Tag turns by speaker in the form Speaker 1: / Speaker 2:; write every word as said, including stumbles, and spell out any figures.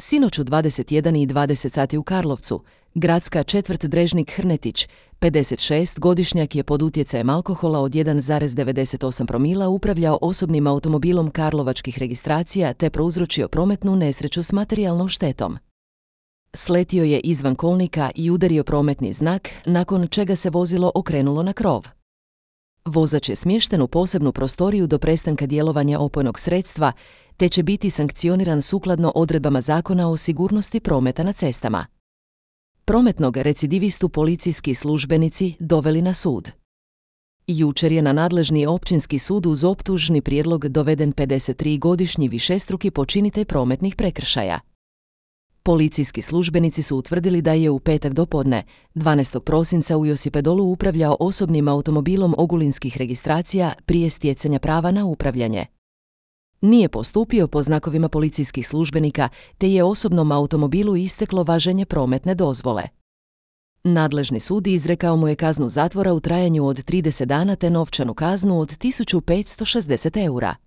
Speaker 1: Sinoć u dvadeset jedan i dvadeset sati u Karlovcu, gradska četvrt Drežnik-Hrnetić, pedesetšestgodišnjak je pod utjecajem alkohola od jedan zarez devedeset osam promila upravljao osobnim automobilom karlovačkih registracija te prouzročio prometnu nesreću s materijalnom štetom. Sletio je izvan kolnika i udario prometni znak, nakon čega se vozilo okrenulo na krov. Vozač je smješten u posebnu prostoriju do prestanka djelovanja opojnog sredstva, te će biti sankcioniran sukladno odredbama Zakona o sigurnosti prometa na cestama. Prometnog recidivistu policijski službenici doveli na sud. Jučer je na nadležni općinski sud uz optužni prijedlog doveden pedesettrigodišnji višestruki počinitelj prometnih prekršaja. Policijski službenici su utvrdili da je u petak dopodne, dvanaestog prosinca u Josipedolu upravljao osobnim automobilom ogulinskih registracija prije stjecanja prava na upravljanje. Nije postupio po znakovima policijskih službenika, te je osobnom automobilu isteklo važenje prometne dozvole. Nadležni sud izrekao mu je kaznu zatvora u trajanju od trideset dana te novčanu kaznu od tisuću petsto šezdeset eura.